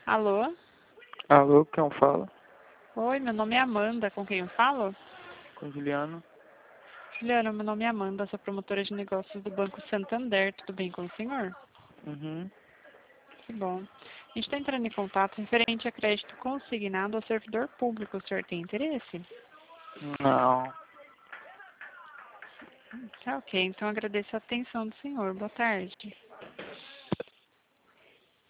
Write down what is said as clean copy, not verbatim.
Alô? Alô, quem fala? Oi, meu nome é Amanda. Com quem eu falo? Com Juliano. Juliana, meu nome é Amanda, sou promotora de negócios do Banco Santander. Tudo bem com o senhor? Uhum. Que bom. A gente está entrando em contato referente a crédito consignado ao servidor público. O senhor tem interesse? Não. Tá ok, então agradeço a atenção do senhor. Boa tarde.